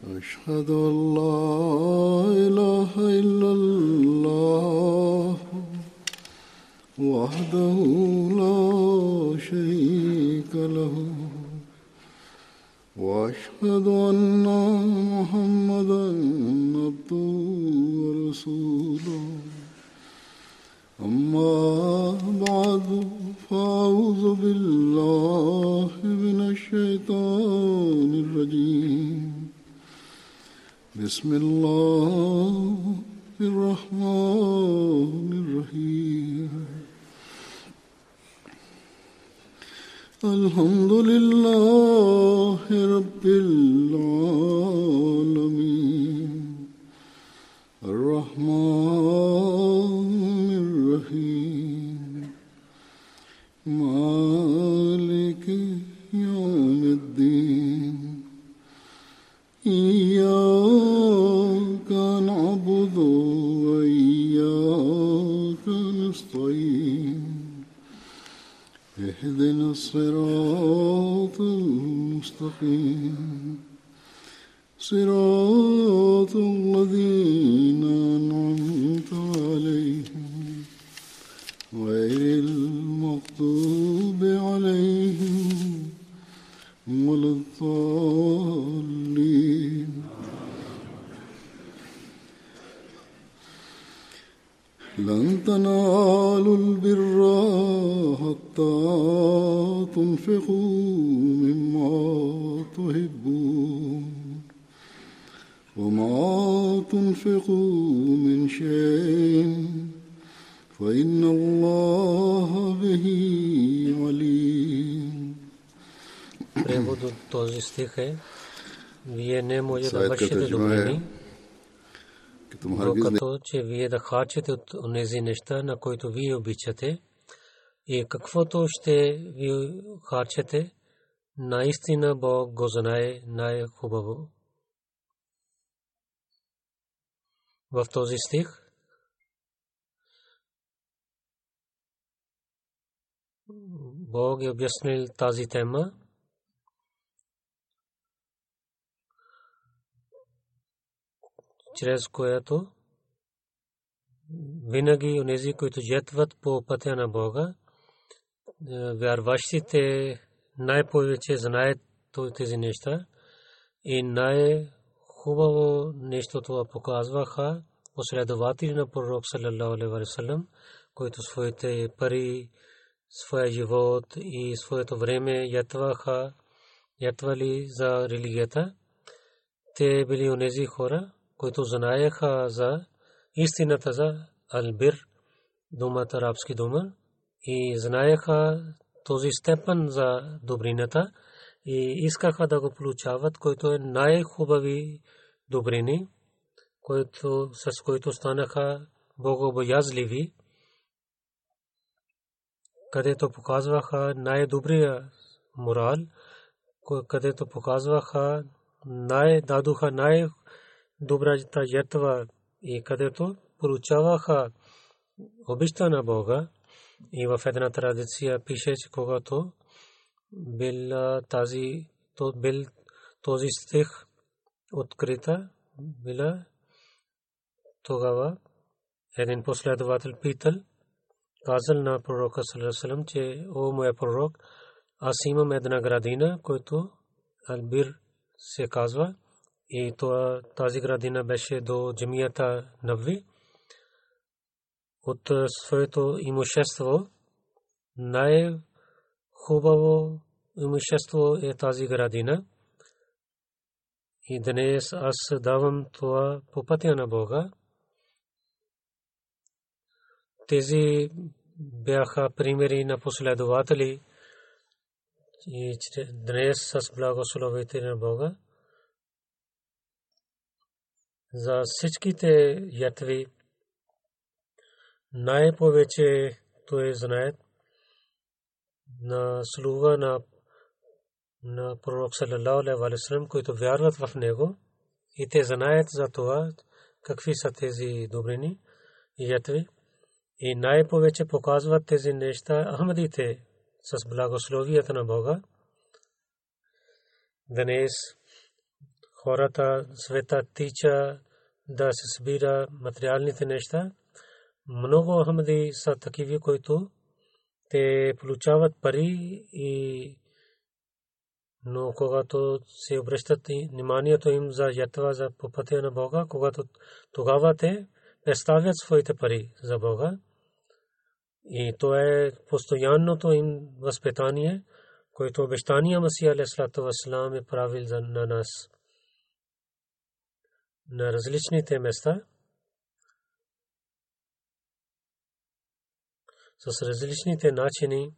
أشهد أن لا إله إلا الله وحده لا شريك له وأشهد أن محمدا عبده ورسوله أما بعد فأعوذ بالله من الشيطان الرجيم بسم الله الرحمن الرحيم الحمد لله رب العالمين الرحمن الرحيم مالك يوم الدين إياك نعبد وإياك نستعين اهدنا الصراط المستقيم صراط الذين أنعمت عليهم غير المغضوب عليهم ولا الضالين لن تنالوا البر حتى تنفقوا مما تحبون وما تنفقوا من شيء فإن الله به عليم. Превод от този стих е: вие не може да вършите добрини, докато че вие да харчите от онези неща, на които вие обичате, и каквото ще ви харчете, наистина Бог го знае най-хубаво. В този стих Бог е обяснил тази тема, чрез която винаги онези, които жетват по пътя на Бога, вярващите най-повече знаят тези неща и най-хубаво нещо това показваха последователи на пророк саллалаху алейхи ва саллям, които своите пари, своя живот и своето време ятвали за религията. Те били онези хора, които знаеха за истината за албир, думата арабски дума, и знаеха този степен за добрината и искаха да го получават, който е най-хубави добрини, с които станаха богобоязливи, където показваха най-добрия морал, където показваха дадоха най-добрата жертва и където получаваха обичта на Бога. И в една традиция пише, че когато бил този стих открита, била тогава един последовател питал, казал на пророка саллаллаху алейхи ва саллям, че о моя пророк, аз имам една градина, която албир се казва, и тази градина беше до джамията Набви. От своето имущество най-хубаво имущество е тази градина. И днес аз давам това по пътя на Бога. Тези бяха примери на последователи и днес с благословите на Бога за всичките ятви най-повече той знае на слуга на пророк саллалаху алейхи ва саллям, които вярват в него, и те знаят за това какви са тези добрини и ятви. И най-повече показват тези неща Ахмадите с благословията на Бога. Днес хората света тича да се събира материалните неща. Много Ахмади са такива, които те получават пари но когато се обръщат вниманието им за ятва за по пътя на Бога, когато тогава те представят своите пари за Бога. И то е постоянното им възпитание, което обещания Масия алейхиссалату вассалам е правил на нас на различните места с различните начини.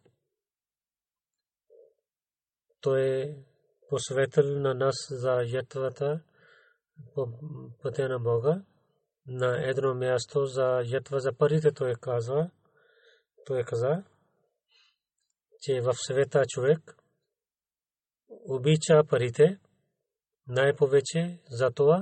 Той е посветил на нас за ятвата по пътя на Бога. На едно място за ятва за парите той каза, че в света човек обича парите най-повече за това.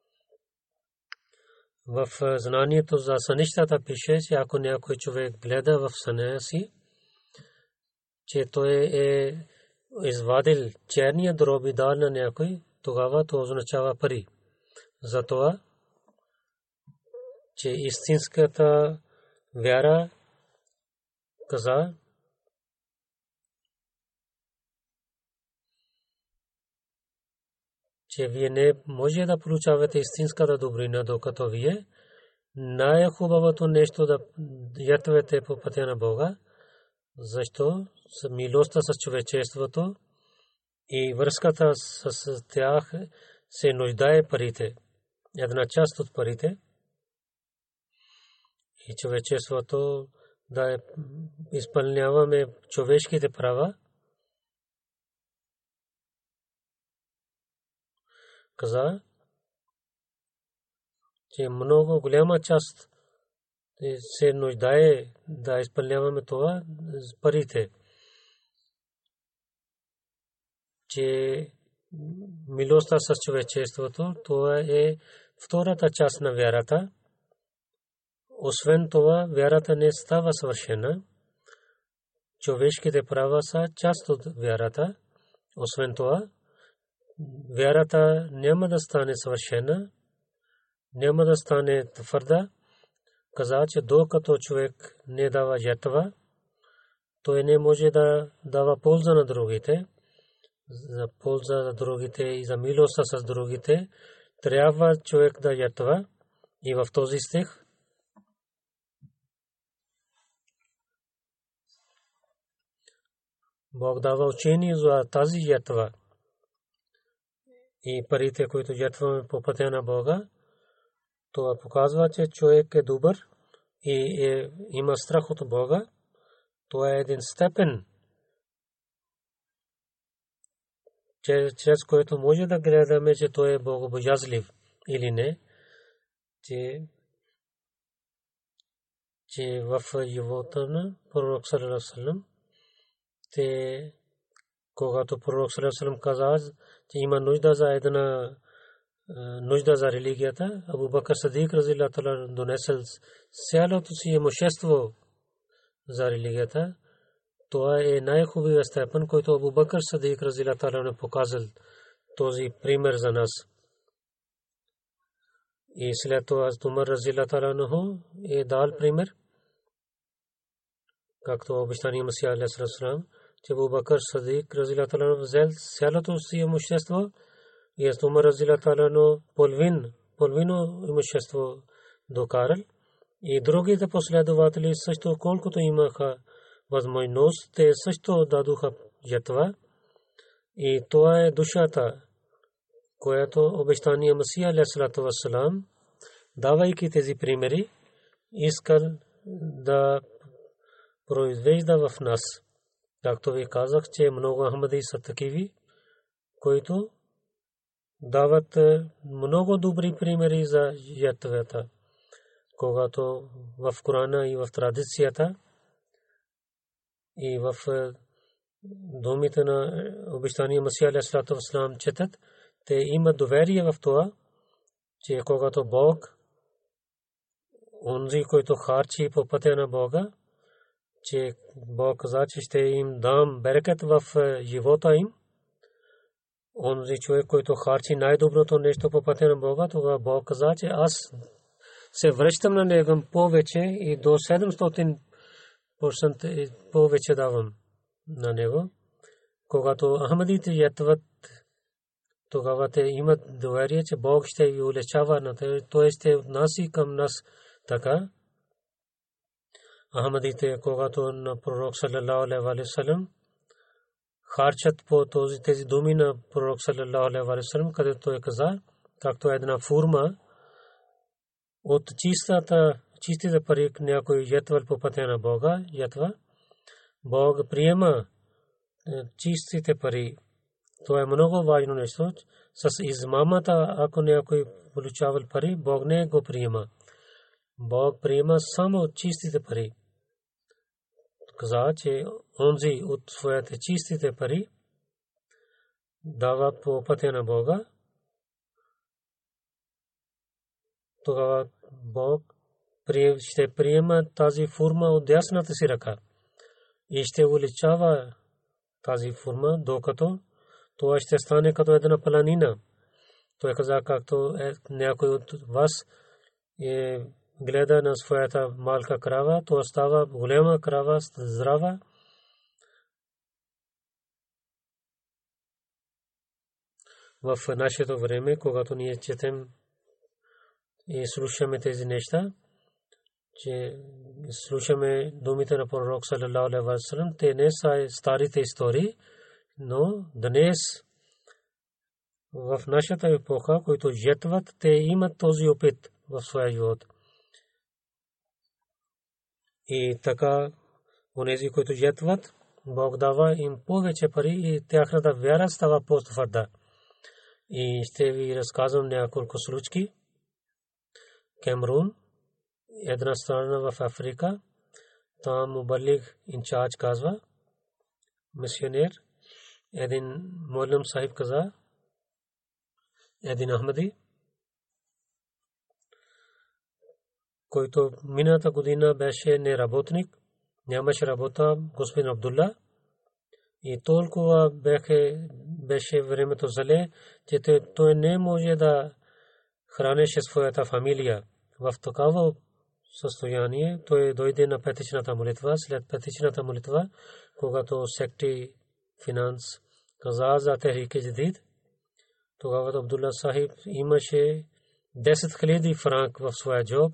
В знанието за сънищата пише, че ако някой човек гледа в съня си, че той е извадил черния дроб и дал на някой, тогава то означава пари. Затова, че истинската вяра каза, че вие не може да получавате истинската добрина, докато вие най-хубавото нещо да ятвате по пътя на Бога, защо с милостта с човечеството и връзката с тях се нуждае парите, една част от парите и човечеството да изпълняваме човешките права. Каза, че много голяма част се нуждае да изпълняваме това с парите, че милостта с човечеството, това е втората част на вярата. Освен това, вярата не става съвършена. Човешките права са част от вярата. Освен това, вярата няма да стане съвършена, няма да стане твърда. Каза, че докато човек не дава жертва, той не може да дава полза на другите. За полза за другите и за милост с другите трябва човек да жертва. И в този стих Бог дава учение за тази жертва. И парите, които жертваме по пътя на Бога, това показва, че човек е добър и има страх от Бога. Това е един степен, чрез който може да гледаме, че той е богобоязлив или не. Че в живота на пророк саллаллаху алейхи ва саллям, когато пророк саллаллаху алейхи ва саллям каза, че има нужда за една нужда за религията, Абу Бакр Сидик разияллаху таала донесъл цялото си имущество за религията. Това е най-хубавият степен, който Абу Бакр Сидик разияллаху таала показал този пример за нас. И след това Умар разияллаху таала е дал пример, както обещания Масия алейхи салам, че Абу Бакр Сидик разияллаху таала взел цялото си имущество и Умар разияллаху таала половино имущество докарал. И другите последователи също, колкото имаха възможност, те също дадоха жертва. И това е душата, която обещания Масия алейхи вассалам, давайки тези примери, искал да произвежда в нас. Както ви казах, че много Ахмади са такиви, които дават много добри примери за жертвата. Когато в Корана и в традицията и в думите на обещания Масия алейхи вассалам четат, те имат доверие в това, че когато Бог, онзи, който харчи по пътя на Бога, че Бог каза, че ще им дам берекет в живота им, онзи човек, който харчи най-доброто нещо по пътя на Бога, тогава Бог каза, че аз се връщам на него повече и до 700% повече давам на него. Когато Ахмадите ятват, тогава те имат доверие, че Бог ще ви улечава на те, т.е. ще отнася към нас така. Ахмадите, когато на пророк саллалаху алейхи ва саллям харчат по тези думи на пророк саллалаху алейхи ва саллям, където той каза, както една форма от чистите пари някой ятвал по пътя на Бога, ятва, Бог приема чистите пари. Това е много важно нещо. С измамата, ако някой получавал пари, Бог не го приема. Бог приема само чистите пари. Каза, че онзи от своите чистите пари дава по пътя на Бога. Тогава Бог ще приема тази форма от дясната си ръка и ще увеличава тази форма, докато това ще стане като една планина. Той каза, както някой от вас гледа на своята малка крава, то става голяма крава, здрава. В нашето време, когато ние четем и слушаме тези неща, че слушаме думите на пророк саллалаху алейхи ва саллям, те не са старите истории, но днес в нашата епоха, които жетват, те имат този опит в своя живот. И така, онези, които жетват, Бог дава им повече пари и тяхната вяра става по-твърда. И ще ви разказвам няколко случки. Камерун, една страна в Африка, там мубалиг инчарж казва, мисионер, един молем сахиб каза, един Ахмади, който миналата година беше неработник, нямаше работа, господин Абдулла, и толкова беше времето зле, че той не може да хранеше своята фамилия. В такава състояние той дойде на петичната молитва. След петичната молитва, когато сектори финанс каза за Техрик-и Джадид, тогава Абдулла Сахиб имаше 10 000 франк в своя джоб.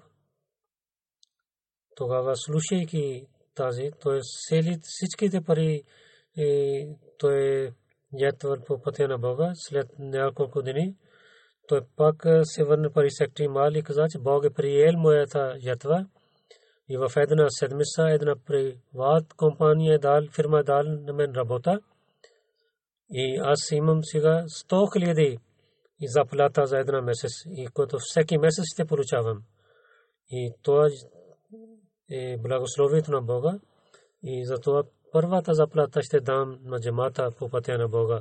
Тогава слушайки тази, той всичките пари той ятвал по пътя на Бога. След няколко дни той пак се върна пари сектори мал и каза, че Бог е приел моята ятва. И в една седмица една приват компания фирма дал на мен работа. И аз имам сега 100 000 и заплата за една месец, и което всеки месец ще получавам. И това е благословието на Бога. И затова първата заплата ще дам на джамата по пътя на Бога.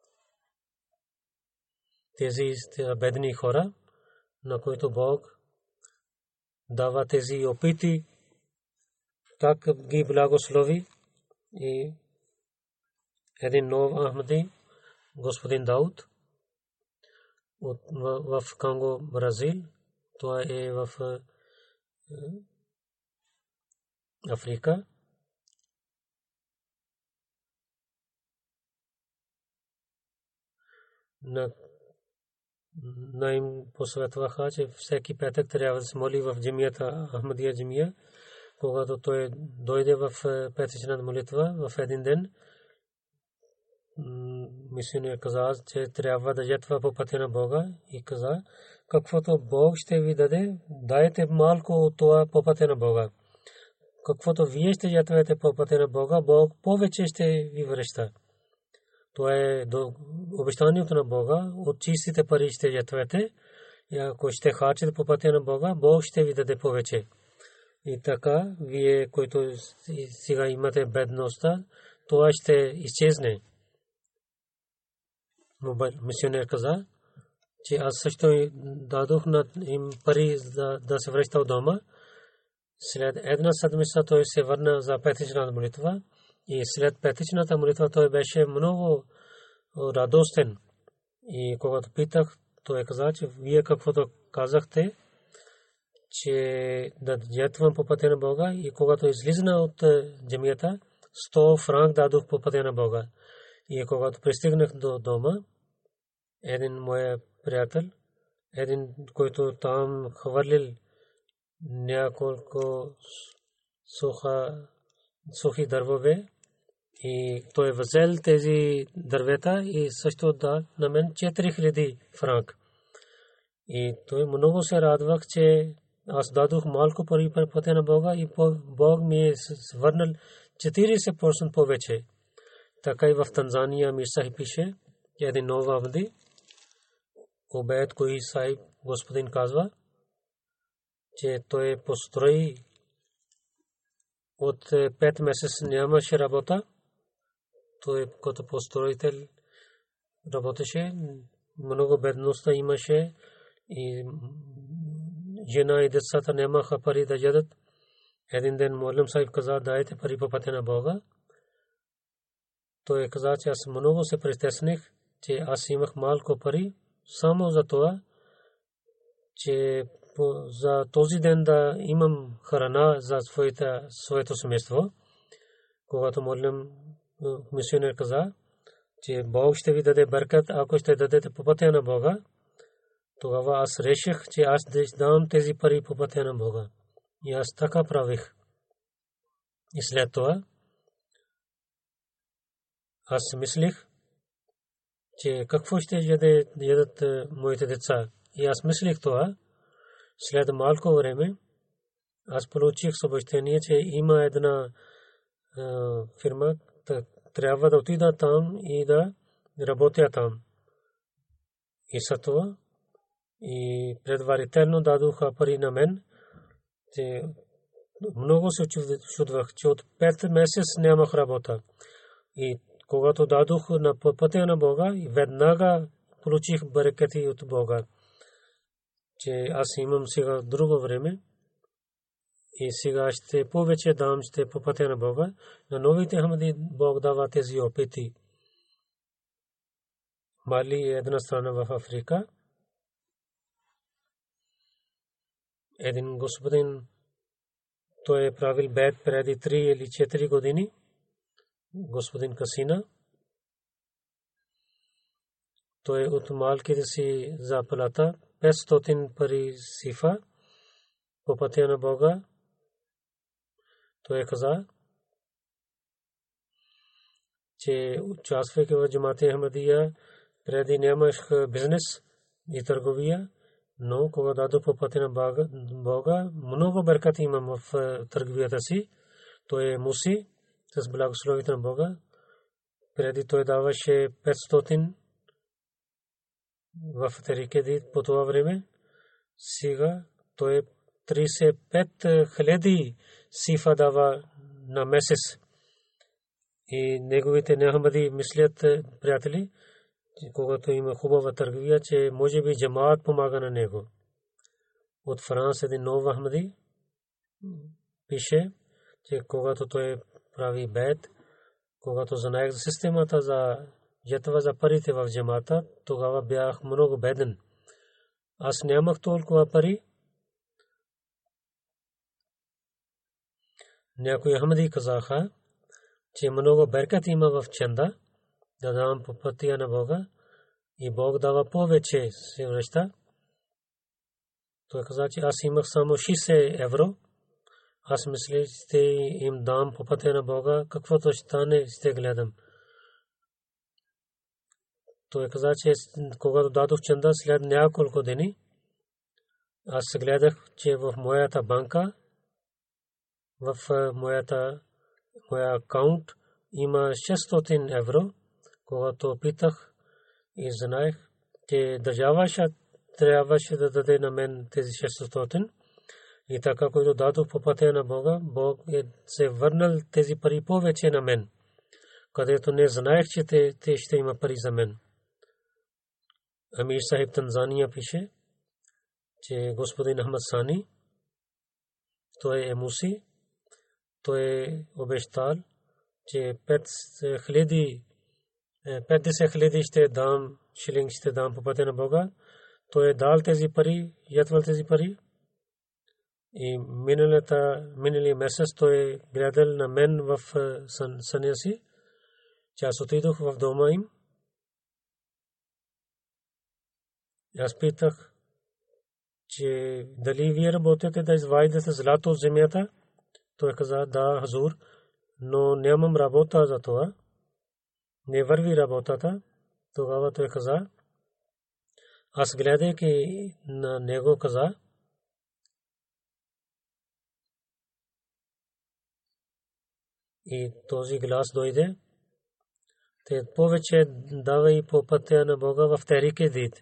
Тези бедни хора, на които Бог дава тези опити, как ги благослови. И един нов Ахмади, господин Дауд, в Конго, Бразил, това е в Африка. На им посъветваха, че всеки петък трябва да се моли в джамията, Ахмадия джамия. Когато той дойде в петъчната молитва в един ден, мисионер каза, че трябва да ятва по пътя на Бога, и каза, каквото Бог ще ви даде, дайте малко от това по пътя на Бога. Каквото вие ще ятвате по пътя на Бога, Бог повече ще ви връща. Това е обещанието на Бога. От чистите пари ще ятвате, и ако ще харчите по пътя на Бога, Бог ще ви даде повече. И така, вие, които сега имате бедността, това ще изчезне. Мисионер каза, че аз също дадох на им пари да се връща от дома. След една седмица той се върна за петичната молитва. И след петичната молитва той беше много радостен. И когато питах, той каза, че вие каквото казахте, че да жертвам по пътя на Бога, и когато излизна от джамията, 100 франк дадох по пътя на Бога. И когато пристигнах до дома, един моя приятел, един, който там хвърлил няколко сухи дървове, и той взел тези дървета и също да на мен 4000 франк. И той много се радвах, че аз дадох малко пари по пътя на Бога и Бог ми е върнал 40% повече. Така и в Танзания Мир Сахиб пише, един нов Абди, Убайд Кои Сахиб, господин казва, че той построи от 5 месеца нямаше работа. Той като построител работеше, много бедността имаше и жена и децата нямаха пари да ядат. Един ден Молем Сахиб каза, дайте пари по пътя на Бога. Той каза, че аз много се притесних, че аз имах малко пари, само за това, че за този ден да имам храна за своето семейство. Когато Молем мисионер каза, че Бог ще ви даде бъркат, ако ще дадете по пътя на Бога, тогава аз реших, че аз да дам тези пари по пътя на Бога. И аз така правих. И след това аз мислих, че какво ще ядат моите деца. И аз мислих това. След малко време аз получих съобщение, че има една фирма, трябва да отида там и да работя там. И за това и предварително дадоха пари на мен. Много се чудвах, че от 5 месеца нямах работа. И когато дадох на пътя на Бога, веднага получих барекати от Бога, че аз имам сега друго време и сега ще повече дам, ще по пътя на Бога. На новите Ахмади Бог дава тези опити. Мали е една страна в Африка. Един господин, той е правил бед преди 3 или 4 години. Господин Касина, той от малките си заплата 500 пари сифа по пътя на Бога. Той каза, че участвайки в Джамат-и Ахмадия, преди нямах бизнес и търговия, но когато дадох по пътя на Бога, много бъркат имам в търговията си. Той е муси с благословите на Бога. Преди той даваше 500 в Терикеди по това време. Сега той 35,000 сифа дава на месец. И неговите неахмади мислят, приятели, когато има хубава търговия, че може би джамаат помага на него. От Франс един нов ахмади пише, че когато той прави бед, когато знаех за системата за жетва за парите в джамата, тогава бях много беден. Аз нямах толкова пари. Някои ахмади казаха, че много беркат има в чанда, да дам по пътя на Бога и Бог дава повече се връща. Той каза, че аз имах само 60 евро. Аз мисля, че им дам по пътя на Бога, каквото ще стане, ще гледам. Той каза, че когато дадох чанда след няколко дни, аз гледах, че в моята банка, в моя акаунт има 600 евро. Когато питах и знаех, че държава трябваше да даде на мен тези 600. И така, който дадох по пътя на Бога, Бог се върнал тези пари повече на мен, където не знаех, че те ще има пари за мен. Амир Сахиб Танзания пише, че господин Ахмад Сани, той е муси, той е обещал, че 50,000 ще дам шилинг ще дам по пътя на Бога. Той е дал тези пари, ятвал тези пари. И миналия месец той гледал на мен в съня си, че аз отидох в дома им. Аз питах, че дали вие работите да извадите злато от земята. Той каза, да, хазур, но нямам работа за това. Не върви работата. Тогава той каза, аз гледайки на него каза, и този глас дойде, те повече давай по пътя на Бога в Техрик Дид.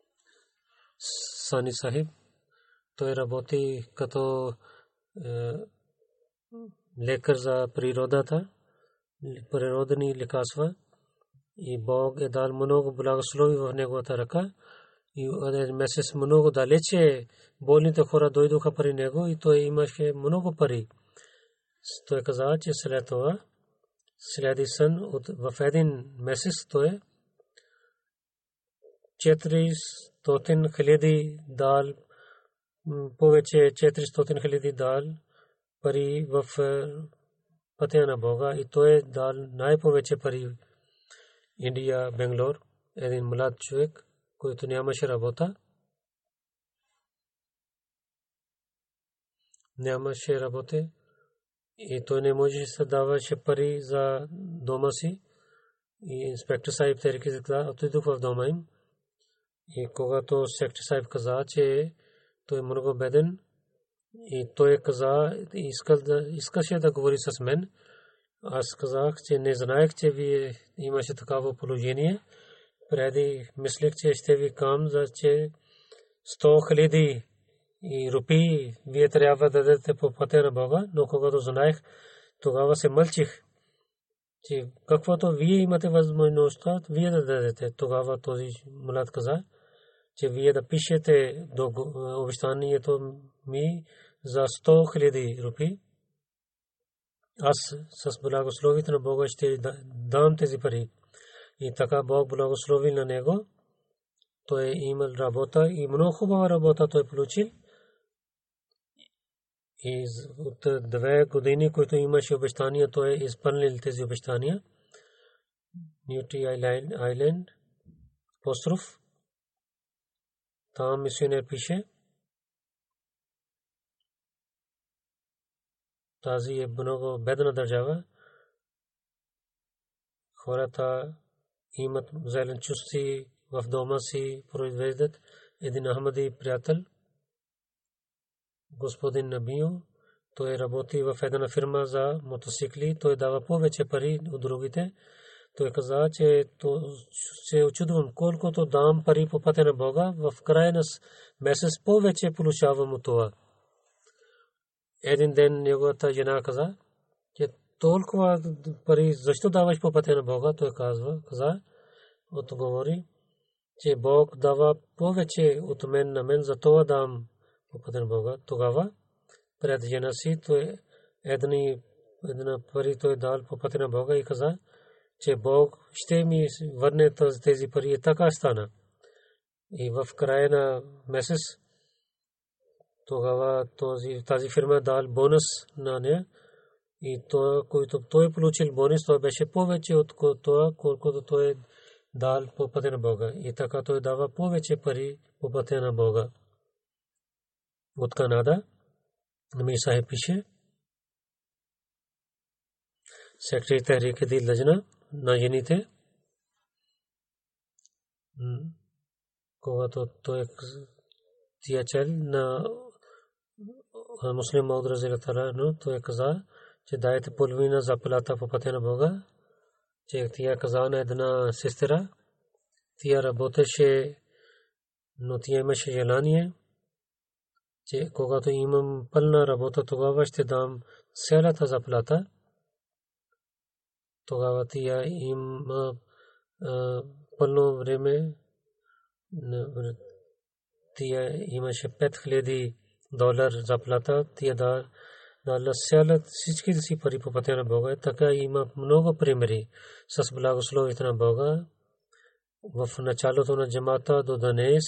Сани Сахиб, той работи като лекар за природата, природни лекарства, и Бог е дал много благослови в неговата ръка. И един месец много далече болните хора дойдоха при него и той имаше много пари. Той каза, че след това следи сън в един месец той 400,000 дал, повече 400,000 дал пари в пътя на Бога, и той дал най-повече пари. Индия, Бенгалур, един млад човек, който нямаше работа. Нямаше работа и той не можеше да даваше пари за дома си. И инспектор Сайб Техрик Дид каза, отидох в дома им. И когато инспектор Сайб каза, че той е много беден, и той каза, искаше да говори с мен. Аз казах, че не знаех, че вие имаше такава положение. Преди мислех, че ще ви кам за че 100,000 рупии вие трябва да дадете по пътя на Бога, но когато знаех, тогава се мълчих, че каквото вие имате възможността, вие да дадете. Тогава този млад каза, че вие да пишете до обещанието ми за 100,000 рупии. Аз с благословите на Бога ще дам тези пари. И така Бог благослови на него. Той имал работа и много хубава работа той получил. И от 2 години, които имаше обещания, той е изпълнил тези обещания. Нюти Айленд, остров. Там мисионер пише. Тази е много бедна държава. Хората имат зеленчуци в дома си, произвеждат. Един Ахмади приятел, господин Набио, той работи в една фирма за мотоцикли. Той дава повече пари от другите. Той каза, че се очудвам колкото дам пари по пътя на Бога, в края на месец повече получавам от това. Един ден неговата жена каза, че толкова пари, защо даваш по пътя на Бога? Той каза, отговори, че Бог дава повече от мен на мен, за това дам по пътя на Бога. Тогава пред жена си той една пари той дал по пътя на Бога и каза, че Бог ще ми върне тези пари. И така стана. И в края на месец тогава тази фирма дал бонус на нея. И това, който той получил бонус, това беше повече от това, колкото той дал по пътя на Бога. И така той дава повече пари по пътя на Бога. От Канада Нами Сахиб пише, секретар Техрик Дид Лъжна на жените, когато той тия чел на муслим Мауд Разил Тала, но той каза, че дайте половина заплата по пътя на Бога, че тия каза на една сестра, тия работеше, но тия имаше желание, че когато имам пълна работа, тогава ще дам цялата заплата. Тогава тия има пълно време, тия имаше $5,000 заплата, тия дала всичките си пари по пътя на Бога. Така има много примери с благословите на Бога. в началото на джамата до днес,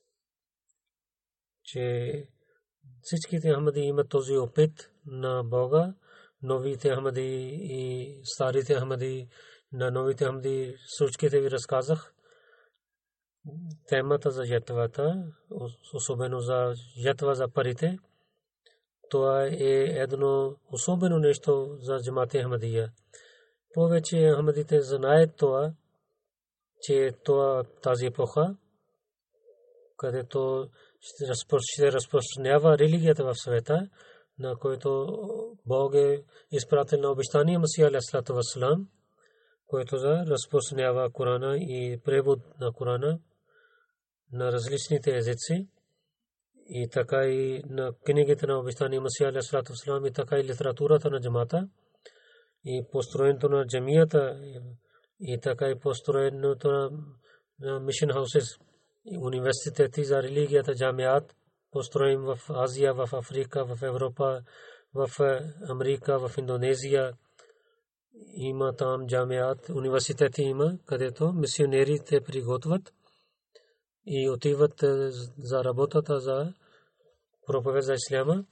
че всичките Ахмади имат този опит на Бога, новите Ахмади и старите Ахмади. На новите Ахмади случките ви разказах. Темата за ятвата, особено за ятва за парите, това е едно особено нещо за джамат Ахмадия. Повече Ахмадите знаят това, че тази епоха, където ще разпространява религията в света, на който Бог е изпратил на обещание Масия алейхиссалату вассалам, който разпространява Корана и превод на Корана на различните езици, и така и на книгите на обещание Масия алейхиссалату вассалам, и така и литературата на джамата, и построението на джамията, и така и построението на мишен хаусес, университети за религията, джамиат, построим в Азия, в Африка, в Европа, в Америка, в Индонезия. Има там джамиат, университети има, където мисионерите приготвят и отиват за работата за проповед за исляма.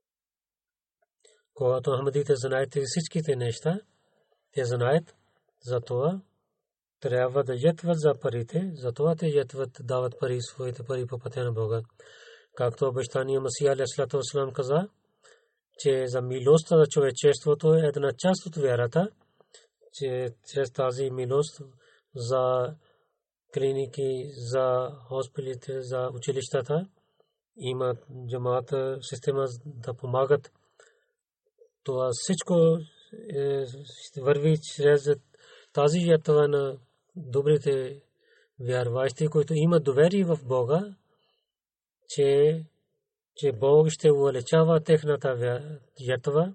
Когато Ахмадите знаят всичките неща, те знаят за това, трябва да ятват за парите, за това те ятват, дават пари, своите пари по пътя на Бога. Както обещание Масия алейхиссалату вассалам каза, че за милостта за човечеството е една част от вярата, че чрез тази милост за клиники, за хоспиталите, за училищата има джамата система да помагат. Това всичко върви чрез тази ятва на добрите вярващи, които имат доверие в Бога, че Бог ще увеличава техната ятва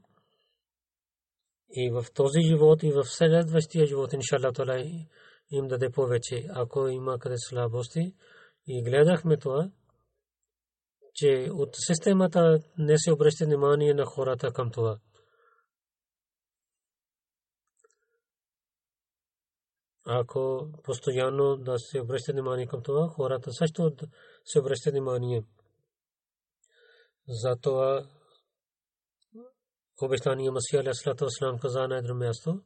и в този живот, и в следващия живот, иншаллах таала, им даде повече, ако има къде слабости. И гледахме това, че от системата не се обръща внимание на хората към това. Ако постоянно да се обръща внимание към това, хората също се обръщат внимание. Затова обещание Масия алейхиссалату вассалам каза на едно място,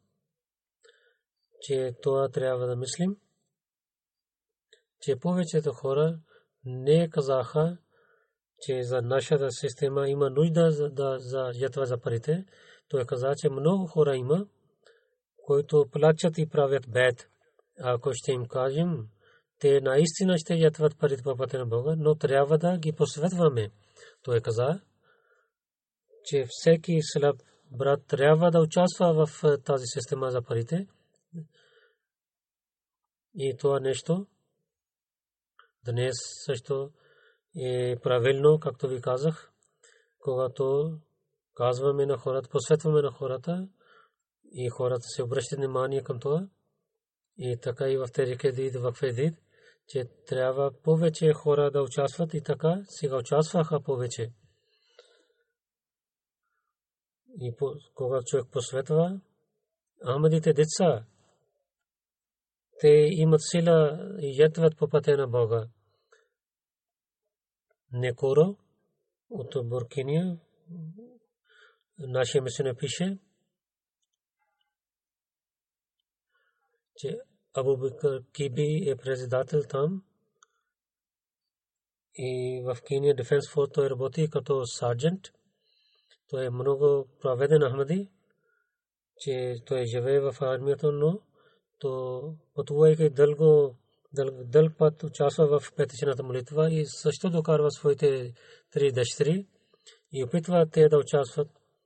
че това трябва да мислим, че повечето хора не казаха, че за нашата система има нужда за ятва за парите. Той каза, че много хора има, които плачат и правят бед. Ако ще им кажем, те наистина ще ятват парите по пътя на Бога, но трябва да ги посъветваме. Той каза, че всеки слаб брат трябва да участва в тази система за парите. И това нещо днес също е правилно, както ви казах, когато казваме на хората, посветваме на хората и хората се обръщат внимание към това. И така и в Терикедид, в Федид, че трябва повече хора да участват, и така сега участваха повече. И когато човек посветва, Ахмадите деца, те имат сила и ятват по пътя на Бога. Некоро от Буркиния, нашия мисионер пише, че Абу Бакр Киби е председател там и в Кения Defense Force той работи като сержант. Той е много праведен Ахмади, че той живее в армията, но то пътувайки дълъг път участва в петичната молитва и също докарва своите 3 дъщери и опитва те да участват,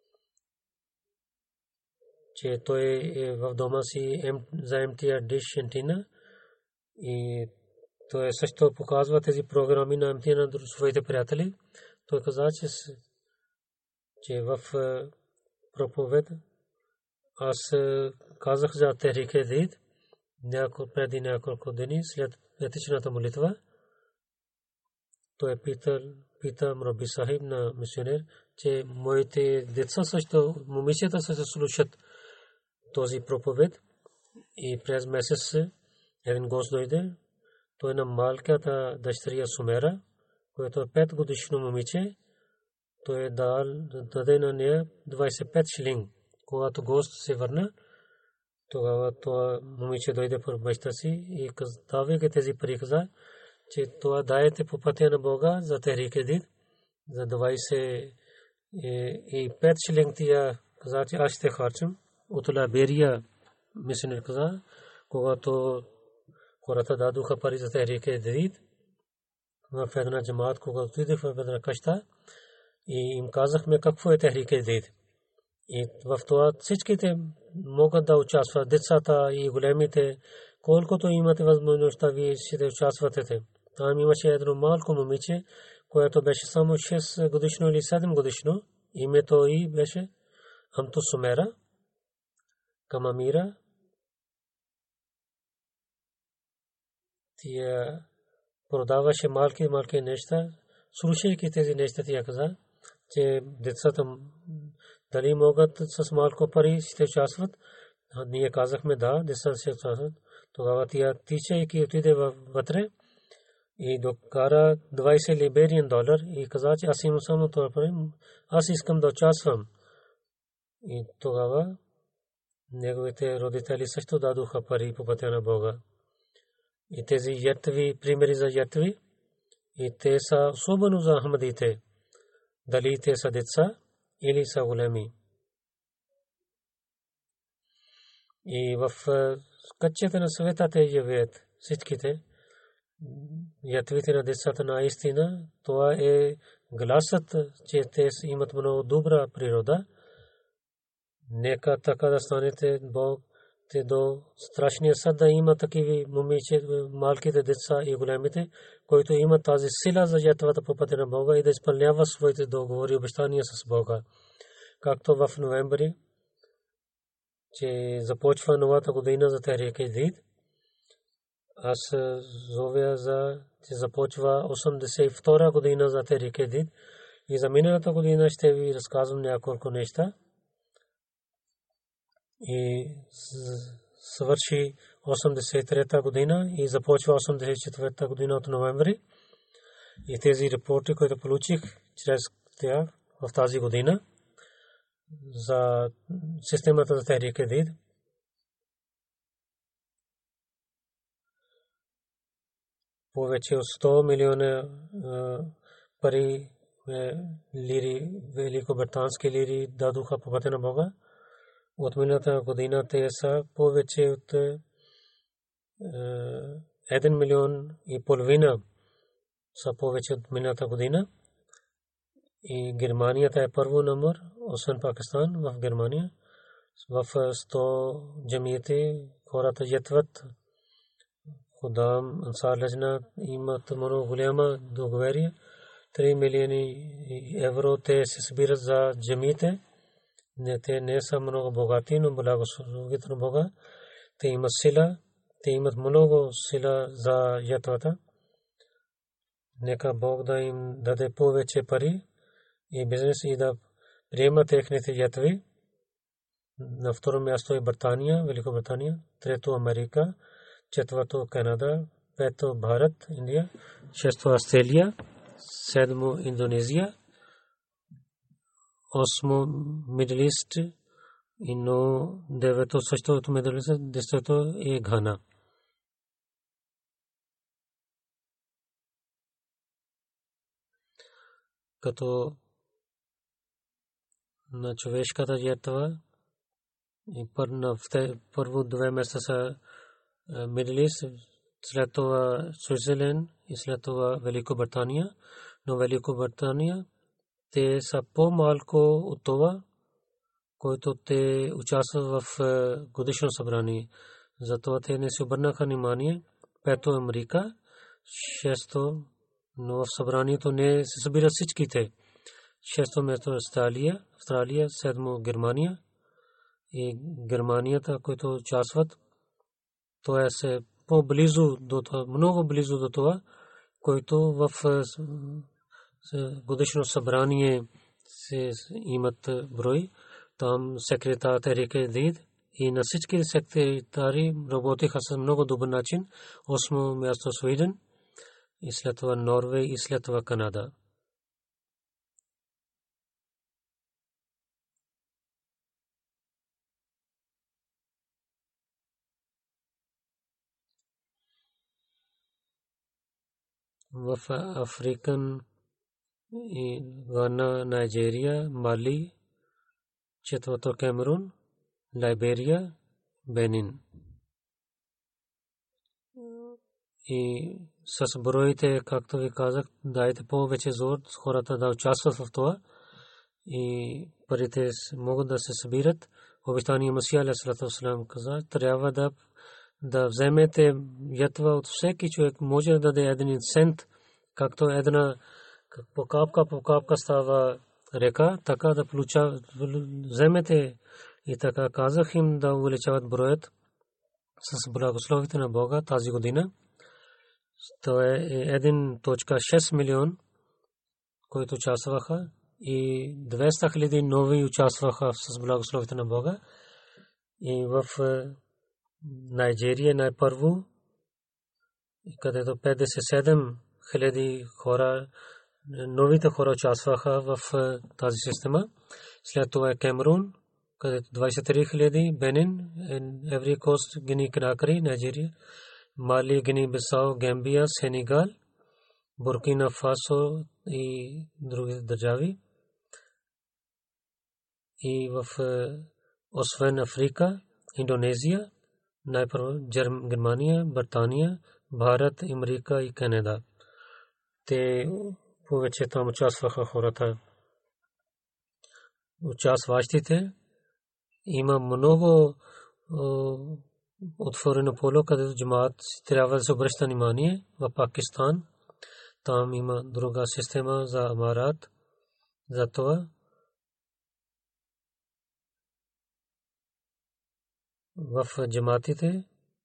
че той е в дома си за MTR Dish антина и той също показва тези програми на антина на своите приятели. Той каза, че в проповед аз казах за Терикедид преди няколко дни след петичната молитва. Той пита Мраби Сахиб на мисионер, че моите деца също, момичета също слушат този проповед. И през месец един гост дойде той на малката дъщеря Сумера, което е 5 годишно момиче, той даде на нея 25 шилинг. Когато гост се върна, тогава това момиче дойде при баща си и давайки тези пари каза, че това даете по пътя на Бога за Техрик Джадид, за 25 шилинг тия каза, че аз ще харчам. От Либерия мисионер каза, когато хората дадоха пари за Техрик Джадид в една джамаат, когато отидох в една къща и им казахме какво е Техрик Джадид. И в това всичките могат да участват, децата и големите, колкото имате възможността, вие ще участвате. Там имаше едно малко момиче, което беше само 6 годишно или 7 годишно. Името й беше Амту Сумера Камамира. Тя продаваше малки неща. Слушайки тези неща, тя каза, че децата дали могат с малко пари ще участват. Ние казахме да, децата ще участват. Тогава тя тичайки отиде вътре и докара 20 либериан долар и каза, че аз имам само това пари, аз искам да участвам. И тогава неговите родители също дадоха пари по пътя на Бога. И тези ятви, примери за ятви, и те са особено за ахмадите. Дали те са деца или са големи. И в кътчета на света те живеят всичките. Ятвите на децата наистина, това е гласът, че те имат много добра природа. Нека така да станете Бог, те до страшния съд да има такива момиче, малките деца и големите, които имат тази сила за ятвата по пътя на Бога и да изпълняват своите договори и обещания с Бога. Както в ноември, че започва новата година за Техрик Джадид. Аз зовя за, че започва 82 година за Техрик Джадид. И за миналата година ще ви разказвам няколко неща. И свърши 83-та година и започва 84-та година от ноември. И тези репорти, които получих чрез тях в тази година за системата за Техрик Джадид, повече от 100 милиона пари лири, великобритански лири дадоха по пътя на Бога. От миналата година те са повече от 1 милион и половина са повече от миналата година. И Германията е първо номер, освен Пакистан, в Германия. В 100 джамиите хората ятват. Худам, Ансар Лъжна имат много голяма договори. 3 милиони евро те се събират за джамиите. Те не са много богати, но благословите на Бога. Те имат сила, те имат много сила за ятвата. Нека Бог да им даде повече пари и бизнес и да приема техните ятви. На второ място е Британия, Великобритания, трето Америка, четвърто Канада, пето Бхарат, Индия, шесто Австралия, седмо Индонезия, осмо Мидъл Ист и девето също от Мидъл Ист, десето е Гана. Като на човешката жертва и първо 2 месеца Мидъл Ист, след това Свитзерленд и след това Великобритания. Но Великобритания те са по-малко от това, който те участват в годишно събрание. Затова те не се обърнаха внимание. Пето Америка, шесто, но в събранието не се събират всичките. Шесто място Австралия, седмо Германия. И Германията, които участват, това е по-близо до това, много близо до това, който в годишно събрание се имат брой. Там секретар Техрик Джадид и на всички секретари работеха с много добър начин. 8 място Свиден и след това Норвей и след това Канада. В Африкан и Гана, Найджерия, Мали, четвърто Камерун, Либерия, Бенин. И с броите, както ви казах, дайте повече зор хората да участват в това и парите могат да се събират. Обещания Масия алейхи салам каза, трябва да вземете ятва от всеки човек, може да даде 1 цент, както една по капка става река, така да вземете. И така казах им да увеличават броят с благословите на Бога тази година. То е 1.6 милион, които участваха, и 200 хиляди нови участваха с благословите на Бога. И в Найджерия най-първо, където 57 хиляди хора, новите хора участваха в тази система. След това е Камерун, където 23 хиляди, Бенин, Еври Кост, Гини Конакри, Найджерия, Мали, Гини Бисао, Гамбия, Сенегал, Буркина Фасо и други държави. И в освен Африка, Индонезия, най-първо Германия, Британия, Бхарат, Америка и Канада. Те повече там участваха хората. Участващите има много отворено поле, където джамаат трябва да се обръща внимание. В Пакистан там има друга система за амарат. Затова в джамаатите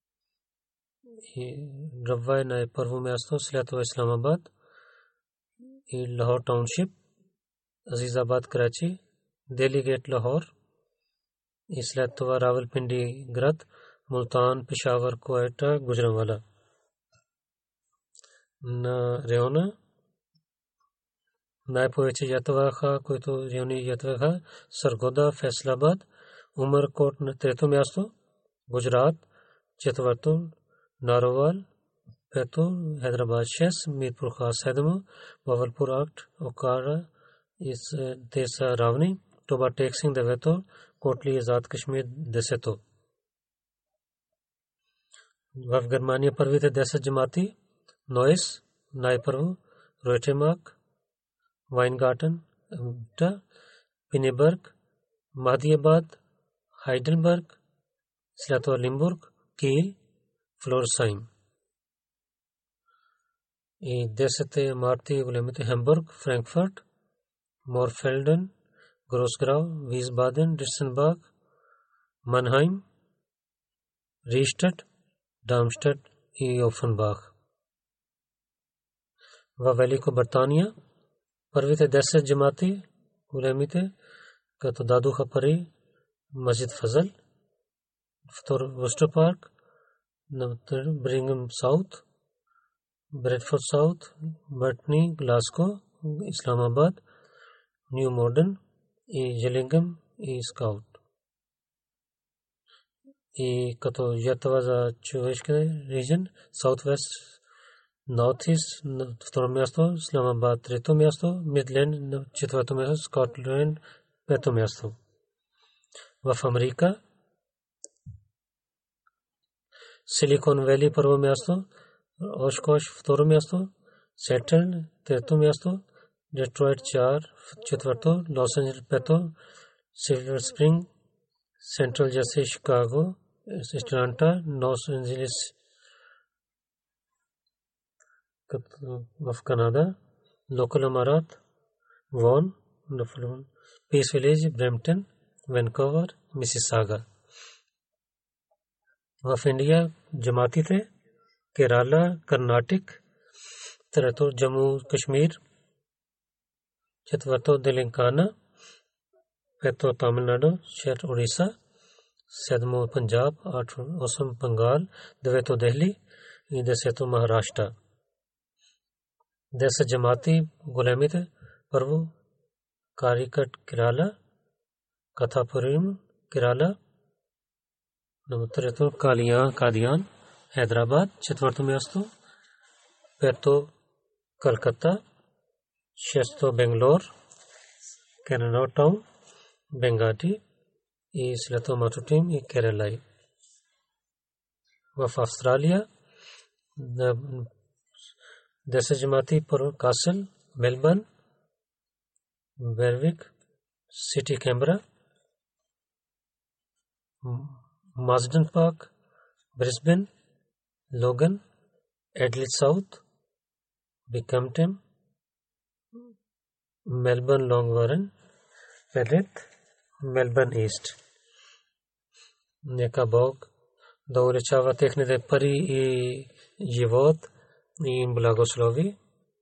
и Рабва е на първо място, след това Исламабад и Лахор тауншип, Азизабад, Карачи, Дели гейт Лахор и след това Равалпинди град, Мултан, Пешавар, Куайта, Гуджранвала. На района най-повече ятваха, които райони ятваха: Саргода, Фейсалабад, Умаркот на трето място, Гуджрат четвърто, Нарвал пето, Хайдрабад 6, Мирпур Хас 7, Бавалпур 8, Окара и те са равни. Това Тексинг 9, Котли Азад Кашмир 10. В Германия първите 10 джамати: Нойс най-първо, Ройтемак, Вайнгартен, Пинебърг, Мадиабад, Хайделберг, след това Лимбург, Киел, Флорсайм. И 10 марти големите: Хамбург, Франкфурт, Морфелден, Гросграу, Висбаден, Дитсенберг, Манхайм, Риштад, Дармштадт и Офенбах. В Великобритания първите 10 джамати големите, като дадоха пари: Масджид Фазл, второ Вустер Парк, Брингъм Саут, Бредфорд Саут, Бъртни, Глазго, Исламабад, Нью Моден и Жилингъм и Скаут. И като ятва за човешки регион, Southwest, Northeast на второ място, Исламабад трето място, Мидленд на четвърто място, Скотланд пето място. В Америка Силикон Вали първо място, Ошкош второ място, Сетъл трето място, Детройт 4 четвърто, Лос Анджелес пето, Силвер Спринг, Централ Джерси, Шикаго, Атланта, Лос Анджелес в Канада, Локал Амарат, Вон, Пис Вилейдж, Бремптън, Ванкувър, Мисисага. В Индия джаматите: Керала, Карнатик, трето Джаму Кашмир, четвърто Телангана, пето Тамил Наду, шест Ориса, 7 Punjab, 8 Bengal, 9 Delhi и 10 Maharashtra. 10 Jamaati големите. Първо Карикат Керала, Kathapuram Kerala. Номер 3 Кадиян Хайдерабад. 4 място. 5 Калката. 6 Бенгалур, Canada Town, Bengati и след това Матутим и Кералай. В Австралия 10 Jamaati първо Касъл, Мелбърн, Бервик, Сити Кембра, Мазден Парк, Брисбен, Логан, Едлит Саут, Бикамптън, Melbourne Longwarren, Perth, Melbourne East. Нека Бог да увеличава техните пари и живот и им благослови.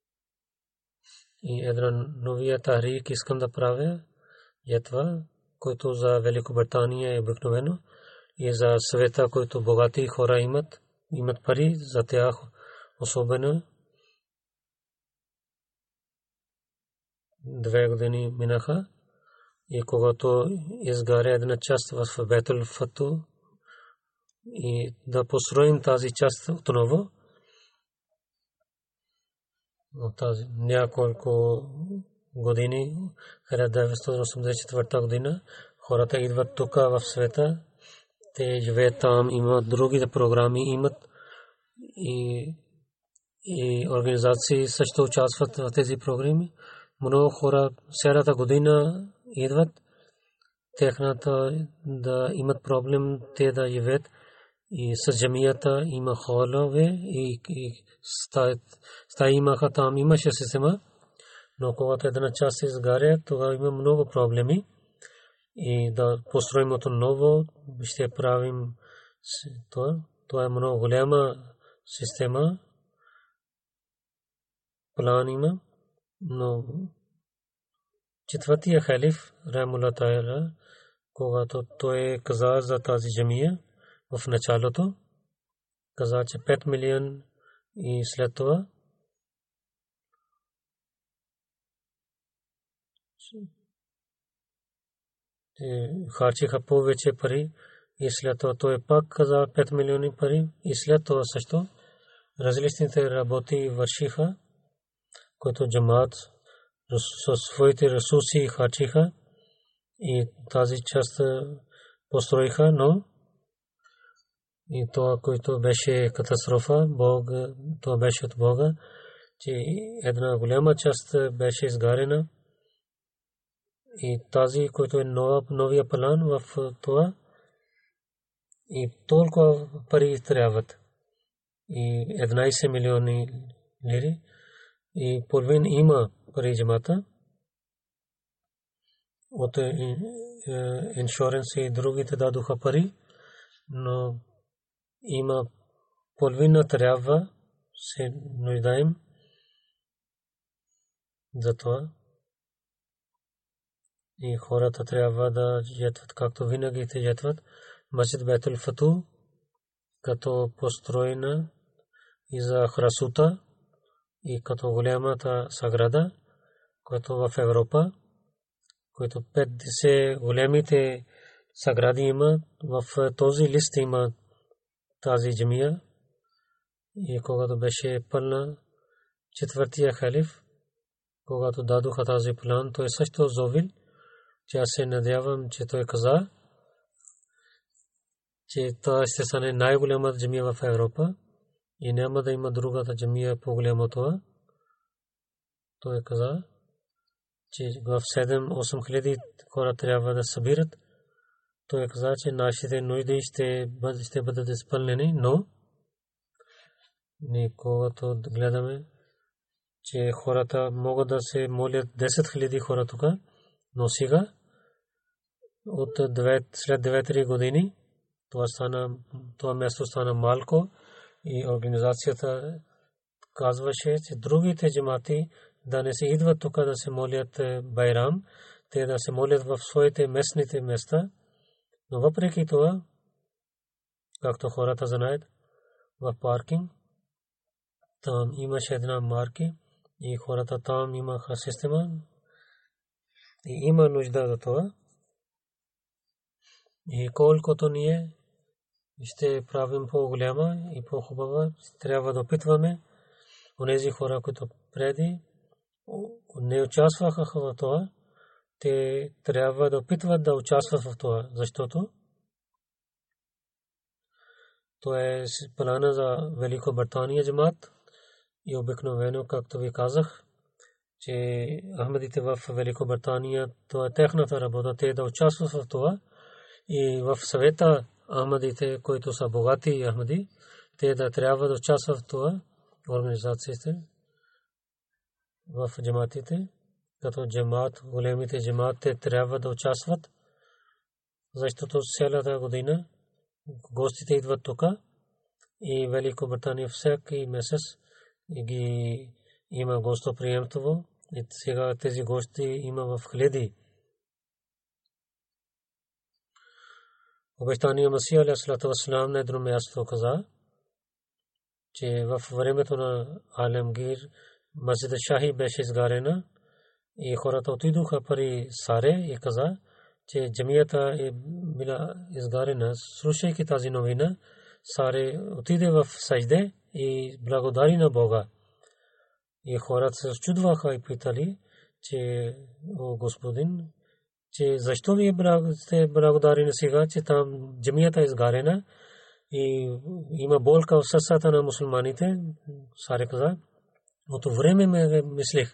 И една новия тарик искам да правя това, който за Великобритания е обикновено и за света, който богати хора имат пари, за тях особено. 2 години минаха и когато изгаря една част в Бейтул Фату и да построим тази част отново, тази няколко години, 1984 година, хората идват тук в света, те живеят там, имат другите програми, имат и организации също участват в тези програми. Много хора цялата година идват, техната да имат проблем, те да живеят и с джамията има холове и стаи имаха там, имаше система, но когато една част изгаря, тогава има много проблеми и да построим отново, ще правим това. Това е много голяма система, план има. Но четвъртия халиф Рахмуллах Таала, когато той каза за тази джамия в началото, каза, че 5 милиона и след това харчиха повече пари и след това той пак каза 5 милиона пари и след това също различните работи вършиха, който джамаат със своите ресурси харчиха и тази част построиха, но и това, което беше катастрофа, това беше от Бога, че една голяма част беше изгарена и тази, който е новия план в това и толкова пари трябват и 11 милиони лири и половин има пари джамата от иншуренс и другите дадоха пари, но има половина трябва се нуждаем за това и хората трябва да жетват, както винаги те жетват. Масджид Бейтул Фату като построена и за красота и като голямата сграда, която в Европа, който 50 големите сгради има, в този лист има тази джамия. И когато беше пълна четвъртия халиф, когато дадоха тази план, той също зовил, че аз се надявам, че той каза, че това ще стане най-голямата джамия в Европа и няма да има другата джамия по-голяма това. Той каза, че в 7-8 хиляди хора трябва да събират. Той каза, че нашите нужди ще бъдат изпълнени, но когато гледаме, че хората могат да се молят 10 хиляди хора тук, но сега след 2-3 години това място стана малко и организацията казваше, че другите джамати да не се идват тук да се молят Байрам, те да се молят в своите местните места Но въпреки това, както хората знаят, в паркинг там имаше една марка и хората там имаха система и има нужда за това. И колкото ние ще правим по-голяма и по-хубава, трябва да опитваме онези хора, които преди не участваха в това, те трябва да опитват да участват в това, защото то е плана за Великобритания джамат и обикновено, както ви казах, че Ахмадите в Великобритания, то е техната работа, те да участват в това и в съвета Ахмадите, които са богати Ахмади, те да трябва да участват в това, организациите в джаматите, като джамат, големите джамат, те трябва да участват, защото цялата година гостите идват тук и Великобритания всеки месец ги има гостоприемство и сега тези гости има в хиляди. Обещания Масия алейхиссалату вассалам на едно място каза, че в времето на Алемгир Масджид Шахи беше изгарена и хората отидоха при Саре и каза, че джамията е била изгарена. Слушайки тази новина, Саре отиде в сажде и благодари на Бога. И хората се чудваха и питали, че о Господин, че защо ви сте благодарени сега, че там джамията е изгарена и има болка в сърцата на мусулманите. Саре каза, от време мислех,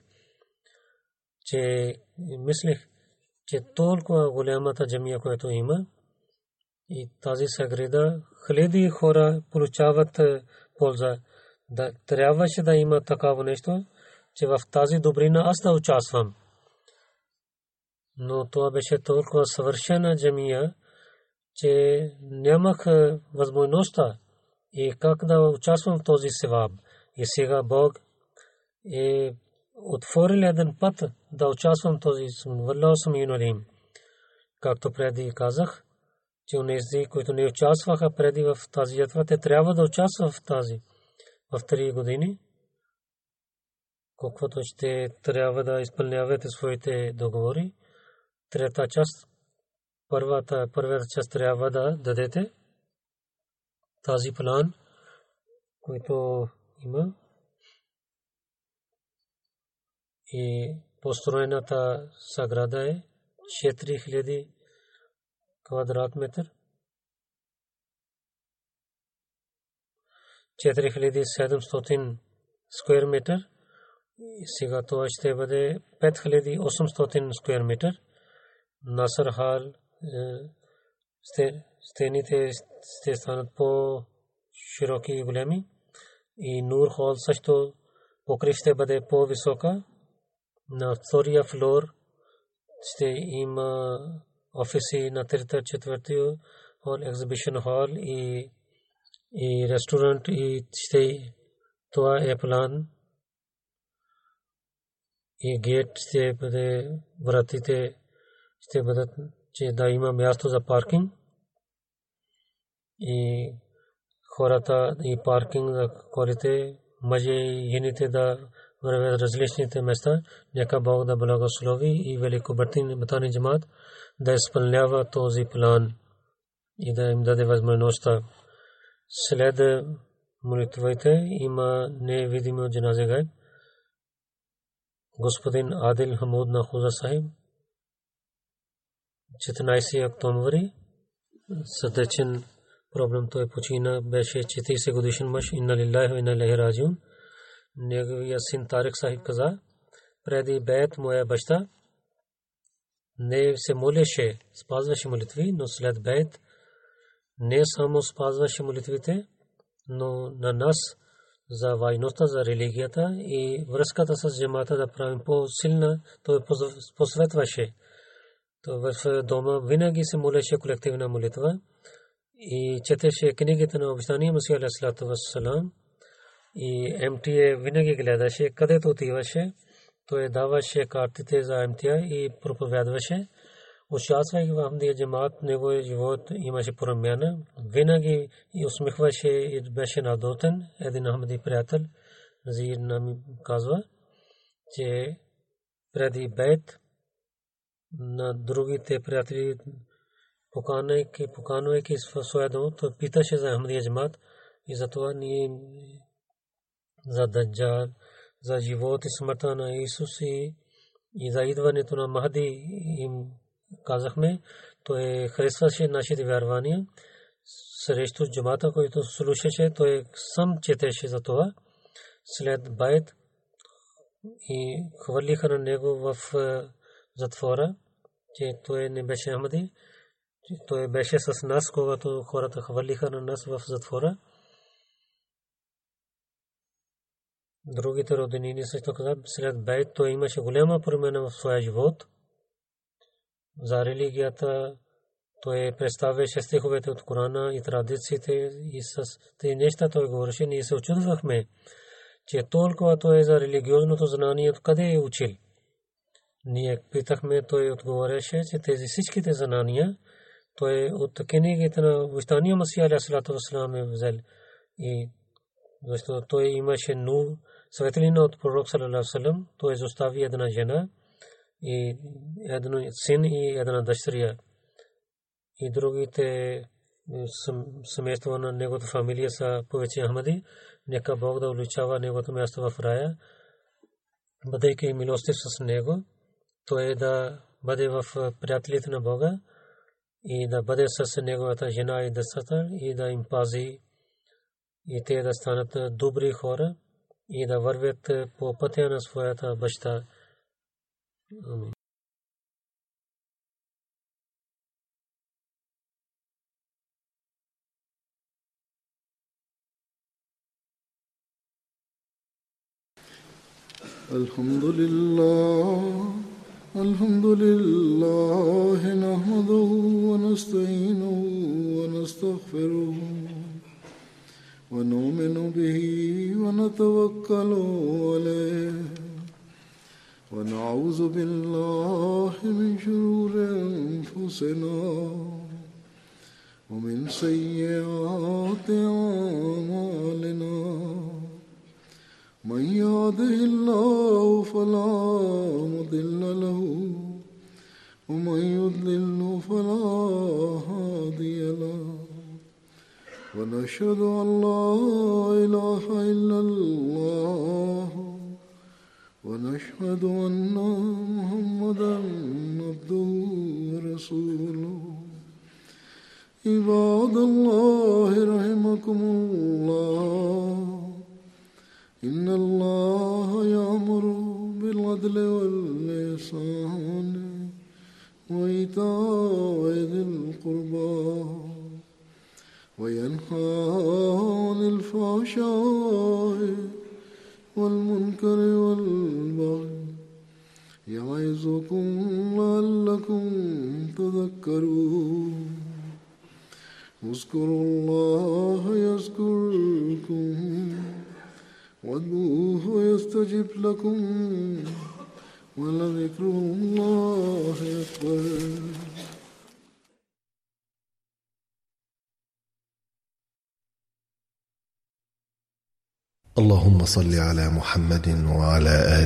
че толкова голямата джамия, която има, и тази сграда, хиляди хора получават полза. Да трябваше да има такава нещо, че в тази добрина аз да участвам. Но това беше толкова съвършена джамия, че нямах възможността и как да участвам в този севаб. И сега Бог е отворил един път да участвам в този Валлаху самиун алим. Както преди казах, че онези, които не участваха преди в тази ятва, те трябва да участват в тази в 3 години. Колкото ще трябва да изпълнявате своите договори. Трета част, първата част трябва да дадете. Тази план, който има, и построената сграда е 4000 квадрат метър. 4700 сквер метър. Сега това ще бъде 5800 сквер метър. Насър хал, стените ще станат по-широки и големи. И Нур хол също покрив ще бъде по-висока. На втория флор ще има офиси на 3-4 хол, екзибишн хол и ресторант, и това е план. И гейт ще бъде, вратите ще бъдат, че да има място за паркинг и хората и паркинг за колите, мъже и жените да вървят различните места. Нека Бог да благослови и Великобритания джамат да изпълнява този план и да им даде възможността. След молитвите има невидимо джаназе гайб. Господин Адил Хамуд Нахуза Сахиб, 14 октомври, сърдечен проблем, той почина, беше 40 годишен мъж. Инна лиллахи ва инна илайхи раджиун. Неговия син Тарик Сахиб каза, преди бейт моя баща не се молеше, спазваше молитви, но след бейт не само спазваше молитвите, но на нас за войната, за религията и връзката с джамата да правим по-силна, той посветваше. То в дома винаги се молеше колективна молитва и четеше книгите на обещания Масия алейхиссалату вассалам и МТА винаги гледаше, където отиваше, той даваше картите за МТА и проповядваше. участвайки в Ахмадия джамаат, неговия живот имаше промяна. Винаги и усмихваше и беше надутен. Един Ахмади приятел Назир нам казва, че преди бейт на другите приятели поканвайки в своя дом, той питаше за Ахмадия джамаат и за това ние за Даджал, за живот и смъртта на Исус и за идването на Махди им казахме. Той харесваше нашите вярвания. Срещу джамата, който слушаше, той сам четеше за това. След байт и хвърлиха на него в затвора, че той не беше Ахмади. Той беше с нас, когато хората хвърлиха на нас в затвора. Другите роднини също казват, след байт той имаше голяма промяна в своя живот. За религията той представяше стиховете от Корана и традициите и с тези неща той говореше. Ние се очудвахме, че толкова той за религиозното знание откъде е учил. Ние питахме, той отговореше, че тези всичките знания той от книгите на обещания Масия алейхи салату ва салам е взел. И защото той имаше светлина от пророк саллаллаху алейхи ва салам, той изостави една жена и един син и една дъщеря. И другите семейства на неговата фамилия са повече Ахмади. Нека Бог да улучава неговото място в рая, бъдейки милостив с него. Той да бъде в приятелите на Бога и да бъде с неговата жена и децата и да им пази и те да станат добри хора и да вървят по пътя на своята баща. Амин. الحمد لله نحمده ونستعينه ونستغفره ونؤمن به ونتوكل عليه ونعوذ بالله من شرور أنفسنا ومن سيئات أعمالنا من يهده الله فلا مضل له ومن يضلل فلا هادي له ونشهد أن لا إله إلا الله ونشهد أن محمدا عبده ورسوله عباد الله رحمكم الله إن الله يأمر بالعدل والإحسان وإيتاء ذي القربى وينهى عن الفحشاء والمنكر والبغي يعظكم لعلكم تذكرون اذكروا الله يذكركم وادعوه يستجب لكم ولذكر الله أكبر. اللهم صل على محمد وعلى آله